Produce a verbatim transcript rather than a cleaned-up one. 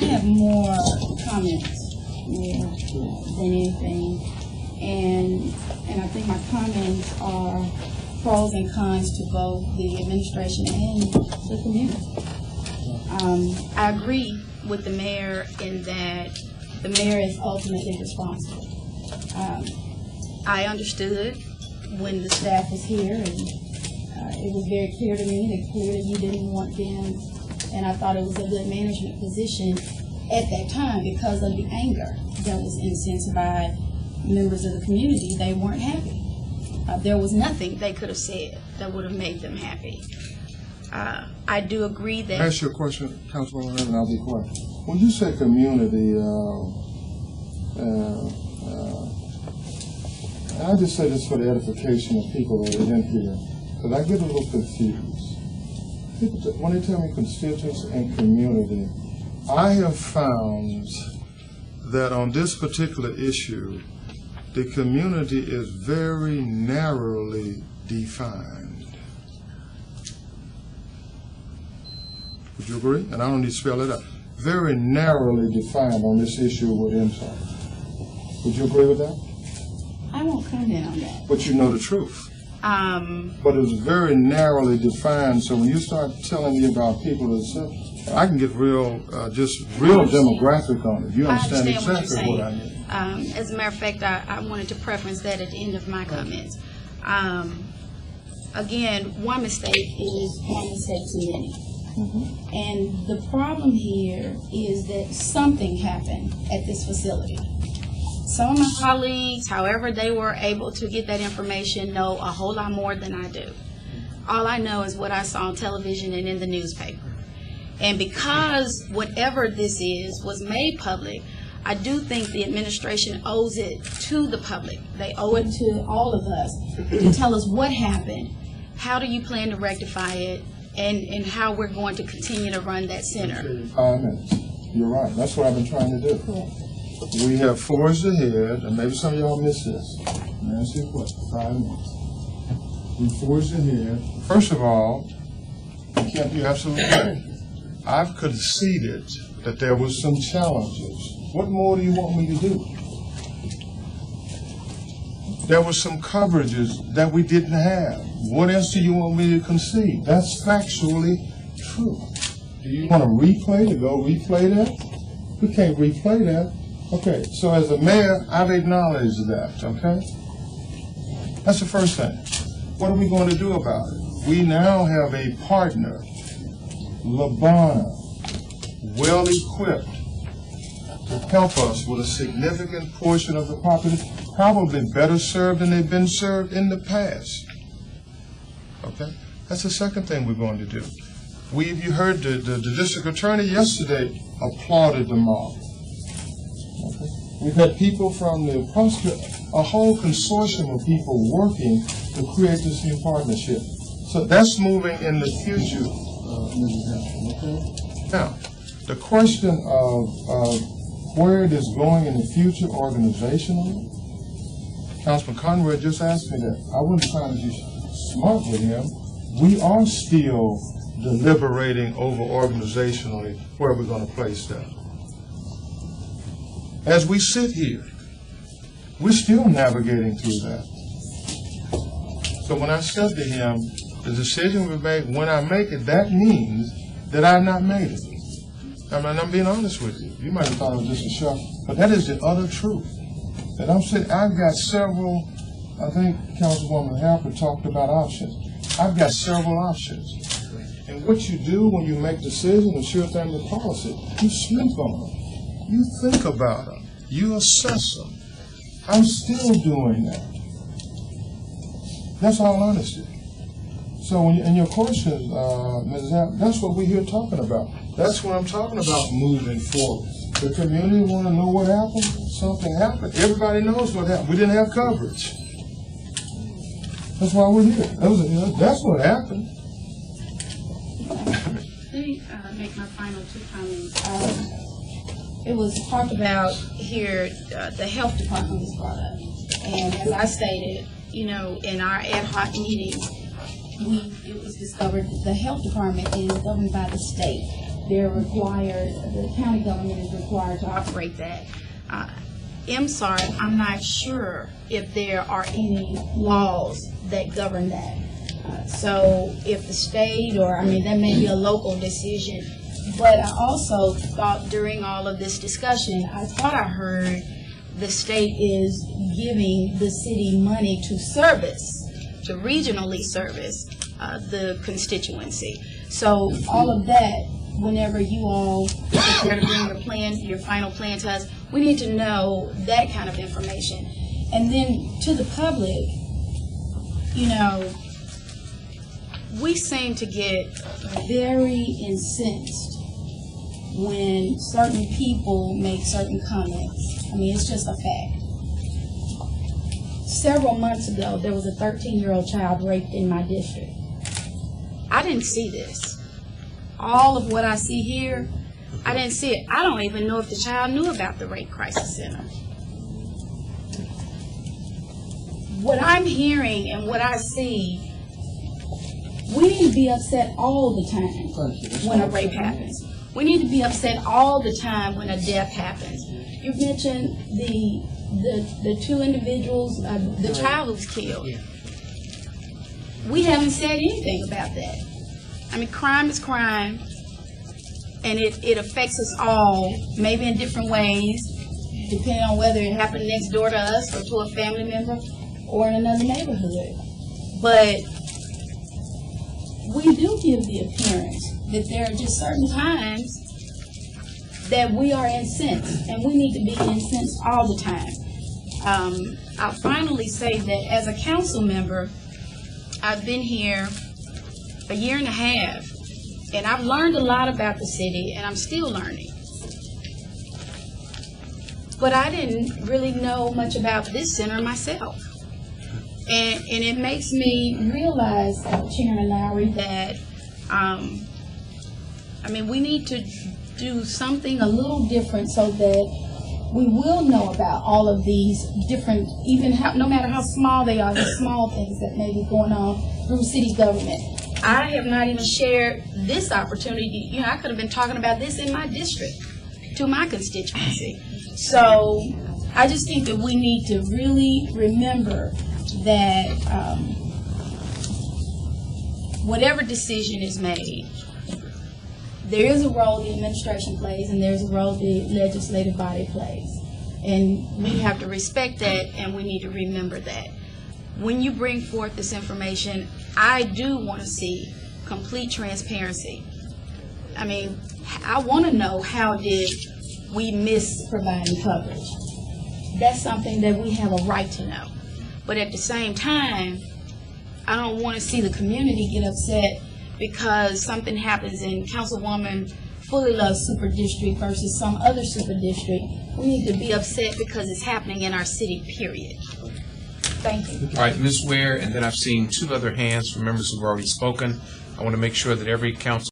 I have more comments more than anything, and and I think my comments are pros and cons to both the administration and the community. Um, I agree with the mayor in that the mayor is ultimately responsible. Um, I understood when the staff was here, and uh, it was very clear to me that clearly you didn't want them, and I thought it was a good management position at that time because of the anger that was incensed by members of the community. They weren't happy. Uh, there was nothing they could have said that would have made them happy. Uh, I do agree that... Can I ask you a question, Councilwoman, and I'll be quiet. When you say community, uh, uh, uh, and I just say this for the edification of people that are in here, because I get a little confused. People, when they tell me constituents and community, I have found that on this particular issue, the community is very narrowly defined. Would you agree? And I don't need to spell it out. Very narrowly defined on this issue with Intel. Would you agree with that? I won't comment on that. But you know the truth. Um, but it was very narrowly defined, so when you start telling me about people that I can get real, uh, just real demographic on it. You understand, I understand exactly what, what I mean. Um, as a matter of fact, I, I wanted to preference that at the end of my comments. Um, again, one mistake is one mistake too many. Mm-hmm. And the problem here is that something happened at this facility. Some of my colleagues, however they were able to get that information, know a whole lot more than I do. All I know is what I saw on television and in the newspaper. And because whatever this is was made public, I do think the administration owes it to the public. They owe it to all of us to tell us what happened, how do you plan to rectify it, and, and how we're going to continue to run that center. Five minutes. You're right. That's what I've been trying to do. Cool. We have forged ahead, and maybe some of y'all missed this. Answer your question. Five minutes. We forged ahead. First of all, Kemp, you're absolutely right. I've conceded that there was some challenges. What more do you want me to do? There were some coverages that we didn't have. What else do you want me to concede? That's factually true. Do you want to replay to go replay that? We can't replay that. Okay, so as a mayor, I've acknowledged that, okay? That's the first thing. What are we going to do about it? We now have a partner, Labana, well-equipped to help us with a significant portion of the population, probably better served than they've been served in the past. Okay? That's the second thing we're going to do. We've, you heard the, the, the district attorney yesterday applauded the model. Okay? We've had people from the prosecutor, a whole consortium of people working to create this new partnership. So that's moving in the future, uh, Missus Hampton, okay? Now, the question of uh, where it is going in the future organizationally, Councilman Conrad just asked me that. I wasn't trying to be smart with him. We are still deliberating over organizationally where we're going to place that. As we sit here, we're still navigating through that. So when I said to him, the decision we make, when I make it, that means that I've not made it. I mean, I'm being honest with you. You might have thought it was just a show, but that is the utter truth. And I'm saying I've got several, I think Councilwoman Harper talked about options. I've got several options. And what you do when you make decisions and sure family policy, you sleep on them. You think about them. You assess them. I'm still doing that. That's all honesty. So when you, in your question, uh, Missus Hampton, that's what we're here talking about. That's what I'm talking about moving forward. The community want to know what happened. Something happened. Everybody knows what happened. We didn't have coverage. That's why we're here. That was, you know, that's what happened. Let me uh, make my final two comments. Um, it was talked about here, uh, the health department was brought up. And as I stated, you know, in our ad hoc meetings, we, it was discovered that the health department is governed by the state. they're required, the county government is required to operate that. Uh, M S A R C, I'm not sure if there are any laws that govern that. Uh, so if the state, or I mean, that may be a local decision. But I also thought during all of this discussion, I thought I heard the state is giving the city money to service, to regionally service uh, the constituency. So all of that, whenever you all prepare to bring your plan, your final plan to us, we need to know that kind of information. And then to the public, you know, we seem to get very incensed when certain people make certain comments. I mean, it's just a fact. Several months ago, there was a thirteen-year-old child raped in my district. I didn't see this. All of what I see here, I didn't see it. I don't even know if the child knew about the Rape Crisis Center. What I'm hearing and what I see, we need to be upset all the time when a rape happens. We need to be upset all the time when a death happens. You mentioned the the, the two individuals, uh, the child who was killed. We haven't said anything about that. I mean, crime is crime, and it, it affects us all, maybe in different ways, depending on whether it happened next door to us or to a family member or in another neighborhood. But we do give the appearance that there are just certain times that we are incensed, and we need to be incensed all the time. Um, I'll finally say that as a council member, I've been here a year and a half, and I've learned a lot about the city, and I'm still learning. But I didn't really know much about this center myself. And, and it makes me realize, uh, Chairman Lowry, that um, I mean, we need to do something a little different so that we will know about all of these different, even how, no matter how small they are, the small things that may be going on through city government. I have not even shared this opportunity. You know, I could have been talking about this in my district to my constituency. So I just think that we need to really remember that um, whatever decision is made, there is a role the administration plays, and there's a role the legislative body plays. And we have to respect that, and we need to remember that. When you bring forth this information, I do want to see complete transparency. I mean, I want to know, how did we miss providing coverage? That's something that we have a right to know. But at the same time, I don't want to see the community get upset because something happens in Councilwoman Fully Love's super district versus some other super district. We need to be upset because it's happening in our city, period. Thank you. All right, Miz Ware, and then I've seen two other hands from members who've already spoken. I want to make sure that every council